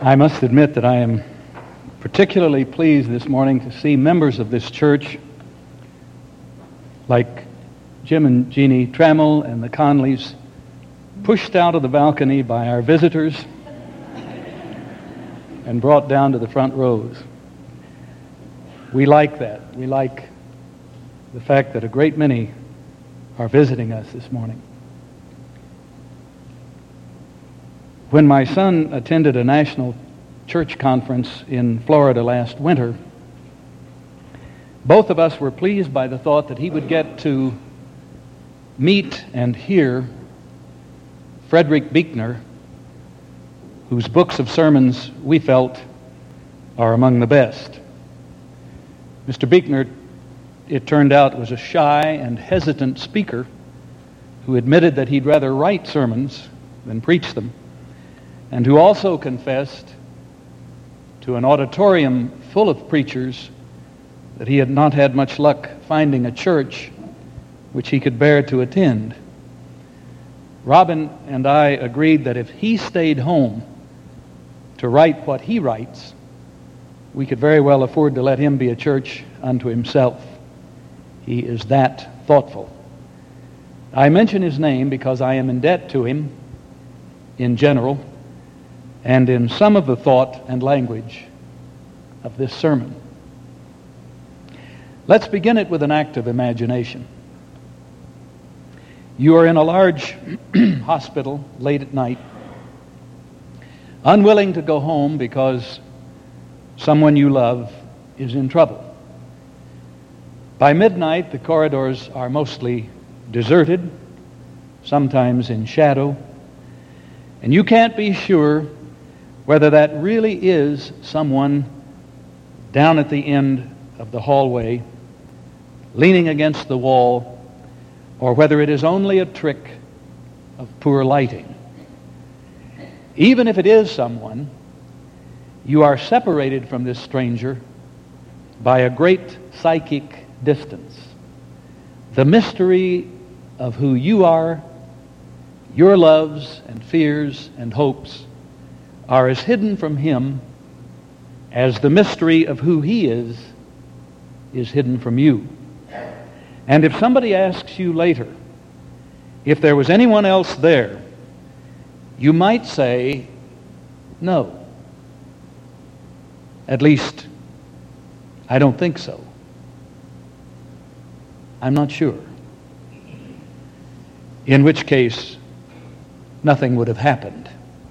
I must admit that I am particularly pleased this morning to see members of this church like Jim and Jeannie Trammell and the Conleys pushed out of the balcony by our visitors and brought down to the front rows. We like that. We like the fact that a great many are visiting us this morning. When my son attended a national church conference in Florida last winter, both of us were pleased by the thought that he would get to meet and hear Frederick Buechner, whose books of sermons we felt are among the best. Mr. Buechner, it turned out, was a shy and hesitant speaker who admitted that he'd rather write sermons than preach them, and who also confessed to an auditorium full of preachers that he had not had much luck finding a church which he could bear to attend. Robin and I agreed that if he stayed home to write what he writes, we could very well afford to let him be a church unto himself. He is that thoughtful. I mention his name because I am in debt to him in general and in some of the thought and language of this sermon. Let's begin it with an act of imagination. You are in a large hospital late at night, unwilling to go home because someone you love is in trouble. By midnight, the corridors are mostly deserted, sometimes in shadow, and you can't be sure whether that really is someone down at the end of the hallway, leaning against the wall, or whether it is only a trick of poor lighting. Even if it is someone, you are separated from this stranger by a great psychic distance. The mystery of who you are, your loves and fears and hopes, are as hidden from him as the mystery of who he is hidden from you. And if somebody asks you later if there was anyone else there, you might say, no. At least, I don't think so. I'm not sure. In which case, nothing would have happened.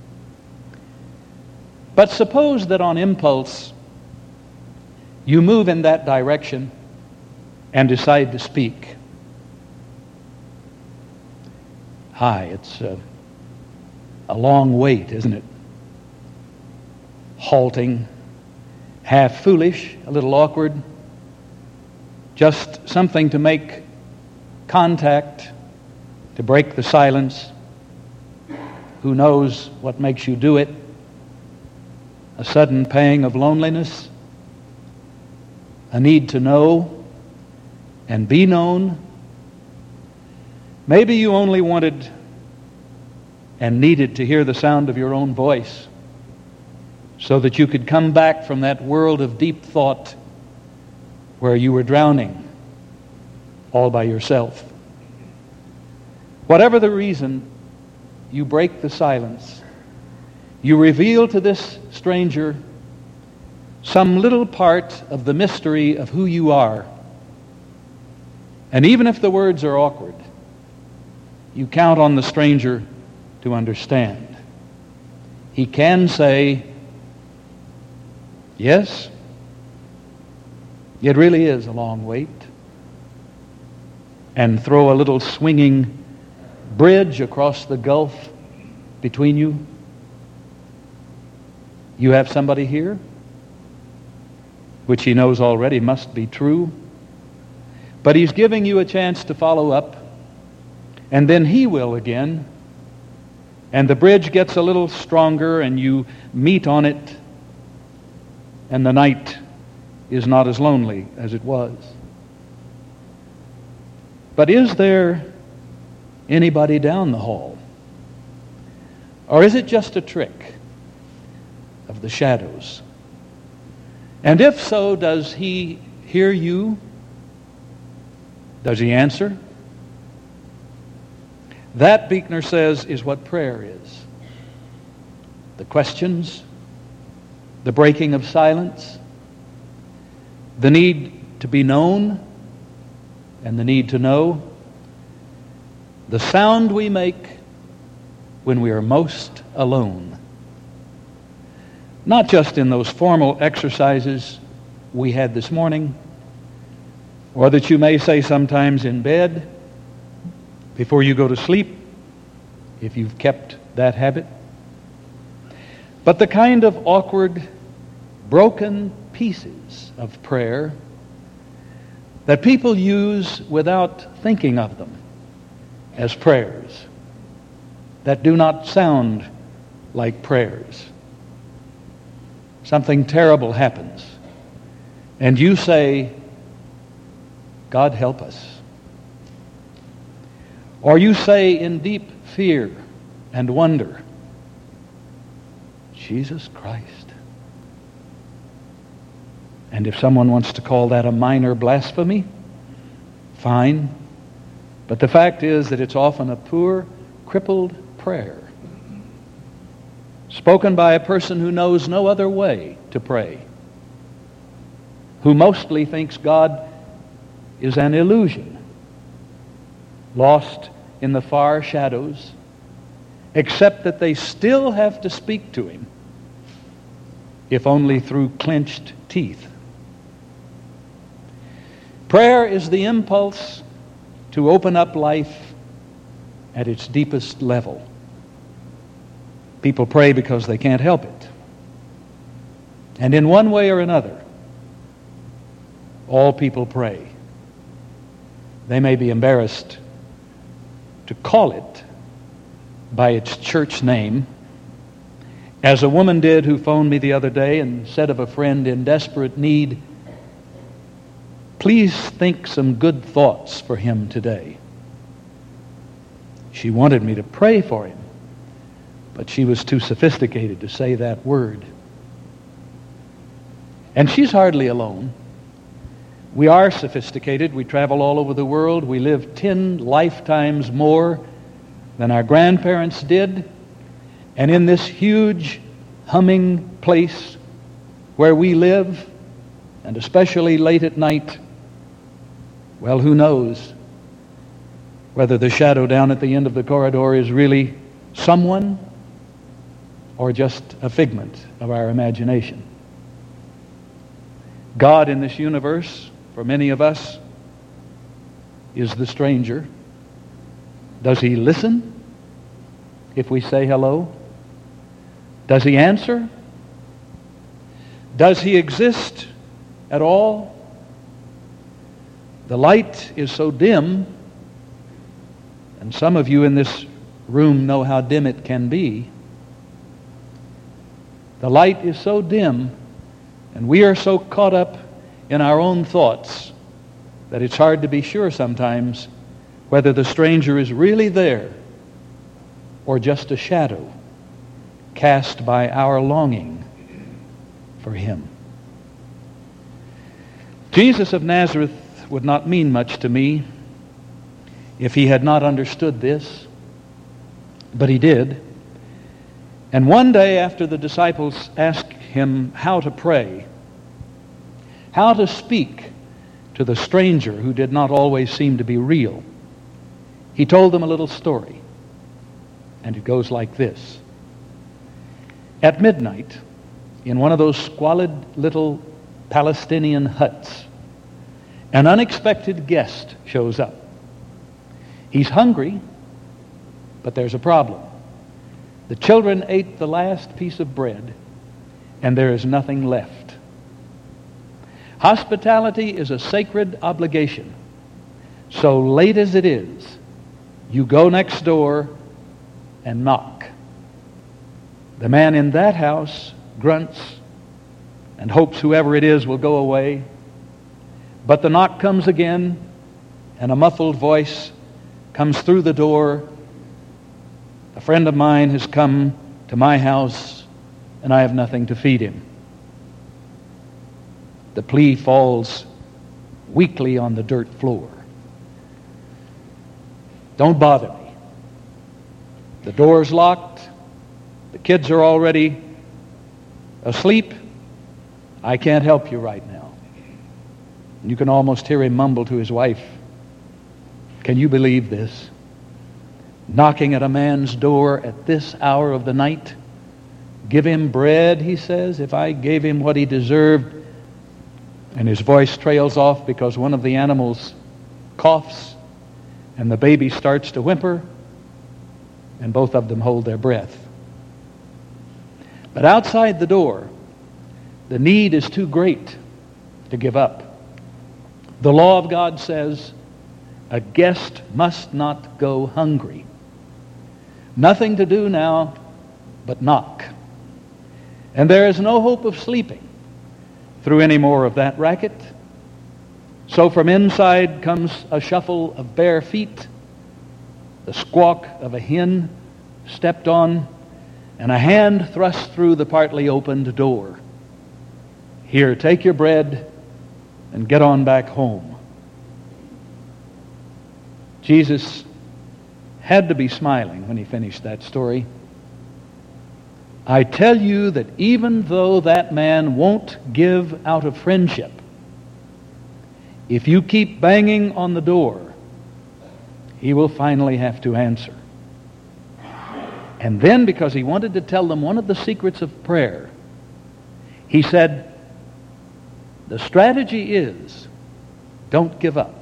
But suppose that on impulse, you move in that direction and decide to speak. Hi, it's a long wait, isn't it? Halting, half foolish, a little awkward, just something to make contact, to break the silence. Who knows what makes you do it? A sudden pang of loneliness, a need to know and be known. Maybe you only wanted and needed to hear the sound of your own voice so that you could come back from that world of deep thought where you were drowning all by yourself. Whatever the reason, you break the silence. You reveal to this stranger some little part of the mystery of who you are. And even if the words are awkward, you count on the stranger to understand. He can say, yes, it really is a long wait, and throw a little swinging bridge across the gulf between you. You have somebody here, which he knows already must be true, but he's giving you a chance to follow up, and then he will again, and the bridge gets a little stronger, and you meet on it, and the night is not as lonely as it was. But is there anybody down the hall? Or is it just a trick? of the shadows? And if so, does he hear you? Does he answer? That, Buechner says, is what prayer is. The questions, the breaking of silence, the need to be known and the need to know, the sound we make when we are most alone. Not just in those formal exercises we had this morning, or that you may say sometimes in bed before you go to sleep, if you've kept that habit, but the kind of awkward, broken pieces of prayer that people use without thinking of them as prayers, that do not sound like prayers. Something terrible happens, and you say, God help us. Or you say in deep fear and wonder, Jesus Christ. And if someone wants to call that a minor blasphemy, fine. But the fact is that it's often a poor, crippled prayer, spoken by a person who knows no other way to pray, who mostly thinks God is an illusion, lost in the far shadows, except that they still have to speak to him, if only through clenched teeth. Prayer is the impulse to open up life at its deepest level. People pray because they can't help it. And in one way or another, all people pray. They may be embarrassed to call it by its church name, as a woman did who phoned me the other day and said of a friend in desperate need, please think some good thoughts for him today. She wanted me to pray for him, but she was too sophisticated to say that word. And she's hardly alone. We are sophisticated. We travel all over the world. We live 10 lifetimes more than our grandparents did. And in this huge, humming place where we live, and especially late at night, well, who knows whether the shadow down at the end of the corridor is really someone or just a figment of our imagination. God in this universe, for many of us, is the stranger. Does he listen if we say hello? Does he answer? Does he exist at all? The light is so dim, and some of you in this room know how dim it can be. The light is so dim, and we are so caught up in our own thoughts that it's hard to be sure sometimes whether the stranger is really there or just a shadow cast by our longing for him. Jesus of Nazareth would not mean much to me if he had not understood this, but he did. And one day after the disciples asked him how to pray, how to speak to the stranger who did not always seem to be real, he told them a little story. And it goes like this. At midnight, in one of those squalid little Palestinian huts, an unexpected guest shows up. He's hungry, but there's a problem. The children ate the last piece of bread, and there is nothing left. Hospitality is a sacred obligation. So late as it is, you go next door and knock. The man in that house grunts and hopes whoever it is will go away. But the knock comes again, and a muffled voice comes through the door. A friend of mine has come to my house, and I have nothing to feed him. The plea falls weakly on the dirt floor. Don't bother me. The door's locked. The kids are already asleep. I can't help you right now. And you can almost hear him mumble to his wife, "Can you believe this? Knocking at a man's door at this hour of the night? Give him bread," he says. "If I gave him what he deserved." And his voice trails off because one of the animals coughs and the baby starts to whimper, and both of them hold their breath. But outside the door, the need is too great to give up. The law of God says a guest must not go hungry. Nothing to do now but knock. And there is no hope of sleeping through any more of that racket. So from inside comes a shuffle of bare feet, the squawk of a hen stepped on, and a hand thrust through the partly opened door. "Here, take your bread and get on back home." Jesus had to be smiling when he finished that story. I tell you that even though that man won't give out of friendship, if you keep banging on the door, he will finally have to answer. And then, because he wanted to tell them one of the secrets of prayer, he said, the strategy is, don't give up.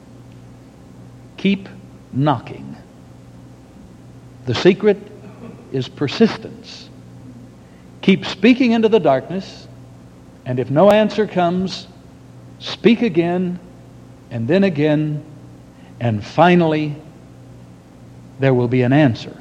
Keep knocking. The secret is persistence. Keep speaking into the darkness, and if no answer comes, speak again, and then again, and finally, there will be an answer.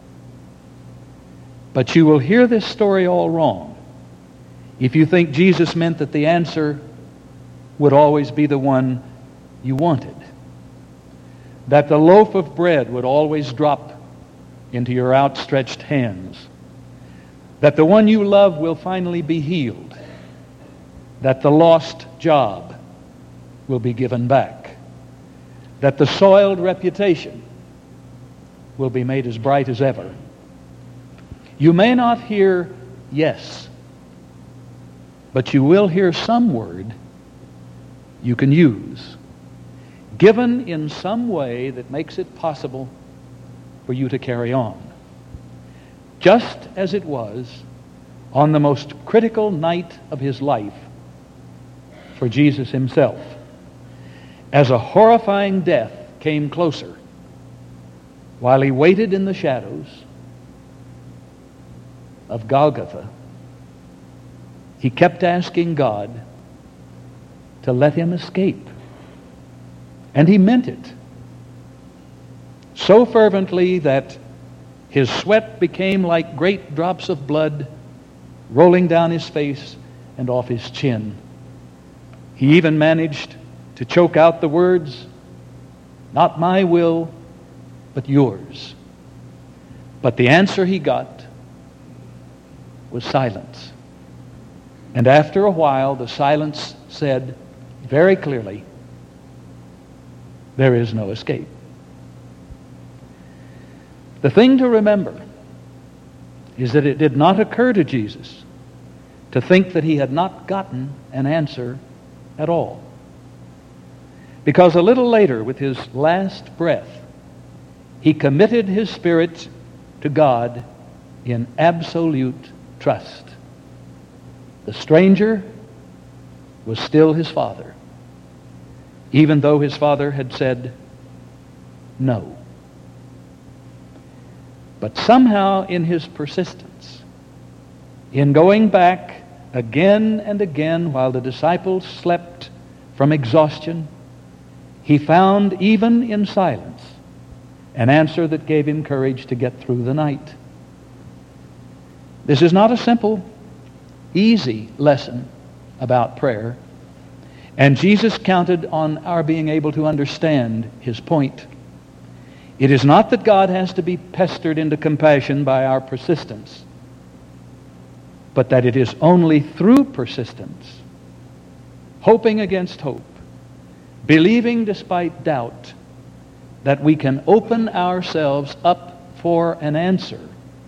But you will hear this story all wrong if you think Jesus meant that the answer would always be the one you wanted, that the loaf of bread would always drop into your outstretched hands, that the one you love will finally be healed, that the lost job will be given back, that the soiled reputation will be made as bright as ever. You may not hear yes, but you will hear some word you can use, given in some way that makes it possible for you to carry on. Just as it was on the most critical night of his life for Jesus himself, as a horrifying death came closer, while he waited in the shadows of Golgotha, he kept asking God to let him escape. And he meant it so fervently that his sweat became like great drops of blood rolling down his face and off his chin. He even managed to choke out the words, "Not my will, but yours." But the answer he got was silence. And after a while, the silence said very clearly, there is no escape. The thing to remember is that it did not occur to Jesus to think that he had not gotten an answer at all. Because a little later, with his last breath, he committed his spirit to God in absolute trust. The stranger was still his father, even though his father had said no. But somehow in his persistence, in going back again and again while the disciples slept from exhaustion, he found, even in silence, an answer that gave him courage to get through the night. This is not a simple, easy lesson about prayer, and Jesus counted on our being able to understand his point. It is not that God has to be pestered into compassion by our persistence. but that it is only through persistence, hoping against hope, believing despite doubt, that we can open ourselves up for an answer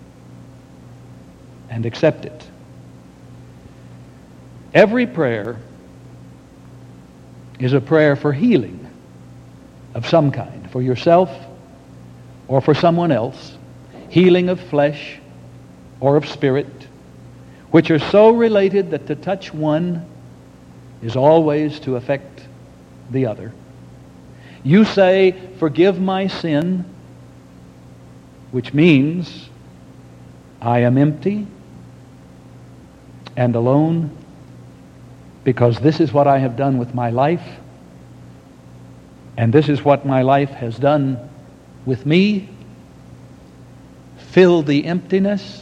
and accept it. Every prayer is a prayer for healing of some kind, for yourself or for someone else, healing of flesh or of spirit, which are so related that to touch one is always to affect the other. You say, "Forgive my sin," which means I am empty and alone because this is what I have done with my life, and this is what my life has done with me. Fill the emptiness.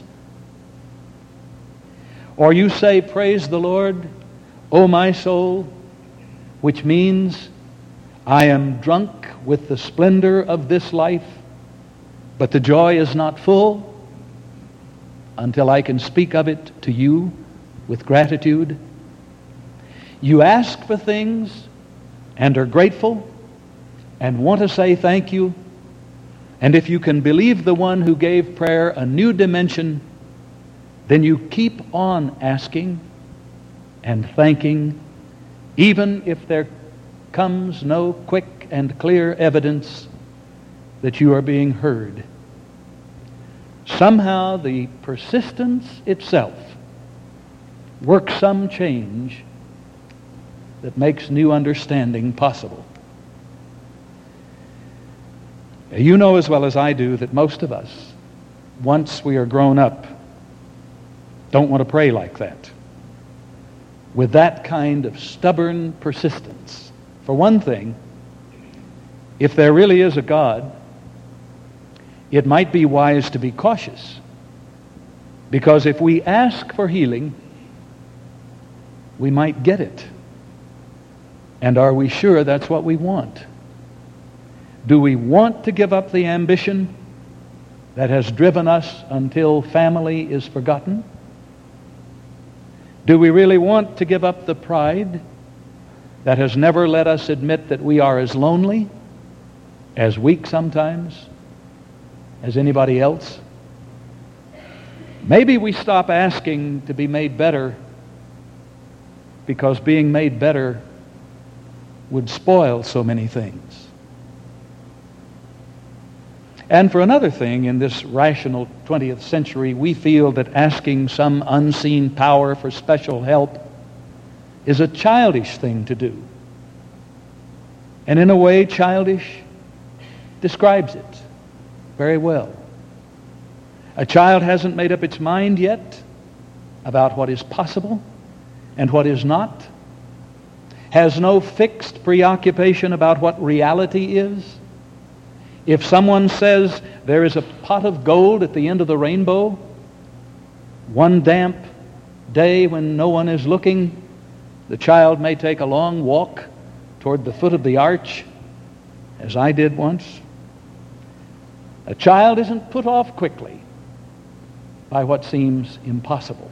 Or you say, "Praise the Lord, O my soul," which means I am drunk with the splendor of this life, but the joy is not full until I can speak of it to you with gratitude. You ask for things and are grateful and want to say thank you, and if you can believe the one who gave prayer a new dimension, then you keep on asking and thanking, even if there comes no quick and clear evidence that you are being heard. Somehow the persistence itself works some change that makes new understanding possible. You know as well as I do that most of us, once we are grown up, don't want to pray like that, with that kind of stubborn persistence. For one thing, if there really is a God, it might be wise to be cautious, because if we ask for healing, we might get it. And are we sure that's what we want? Do we want to give up the ambition that has driven us until family is forgotten? Do we really want to give up the pride that has never let us admit that we are as lonely, as weak sometimes, as anybody else? Maybe we stop asking to be made better because being made better would spoil so many things. And for another thing, in this rational 20th century, we feel that asking some unseen power for special help is a childish thing to do. And in a way, childish describes it very well. A child hasn't made up its mind yet about what is possible and what is not, has no fixed preoccupation about what reality is. If someone says there is a pot of gold at the end of the rainbow, one damp day when no one is looking, the child may take a long walk toward the foot of the arch, as I did once. A child isn't put off quickly by what seems impossible.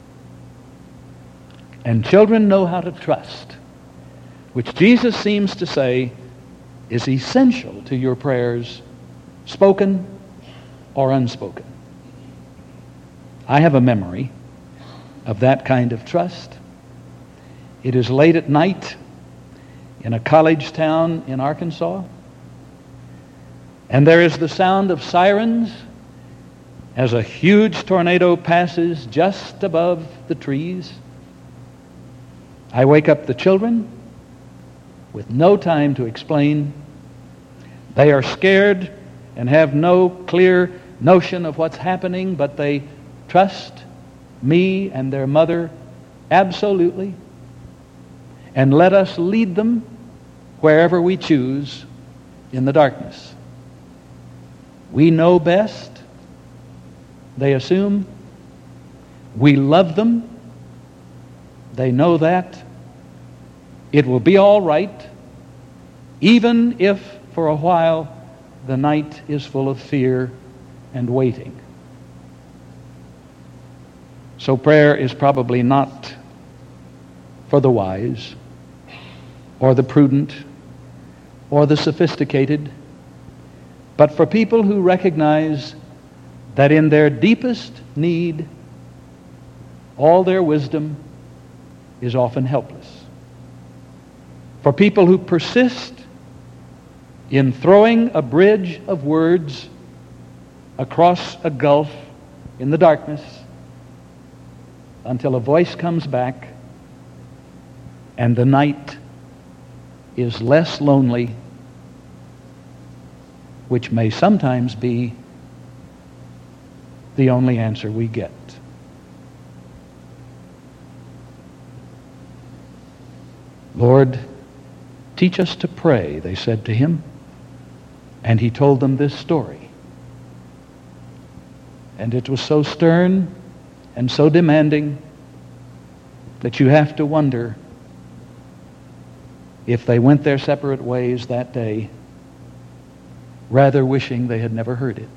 And children know how to trust, which Jesus seems to say is essential to your prayers, spoken or unspoken. I have a memory of that kind of trust. It is late at night in a college town in Arkansas, and there is the sound of sirens as a huge tornado passes just above the trees. I wake up the children with no time to explain. They are scared and have no clear notion of what's happening, but they trust me and their mother absolutely, and let us lead them wherever we choose in the darkness. We know best, they assume. We love them, they know that. It will be all right, even if for a while the night is full of fear and waiting. So prayer is probably not for the wise or the prudent or the sophisticated, but for people who recognize that in their deepest need, all their wisdom is often helpless. For people who persist in throwing a bridge of words across a gulf in the darkness until a voice comes back and the night is less lonely, which may sometimes be the only answer we get. Lord, teach us to pray, they said to him. And he told them this story. And it was so stern and so demanding that you have to wonder if they went their separate ways that day, rather wishing they had never heard it.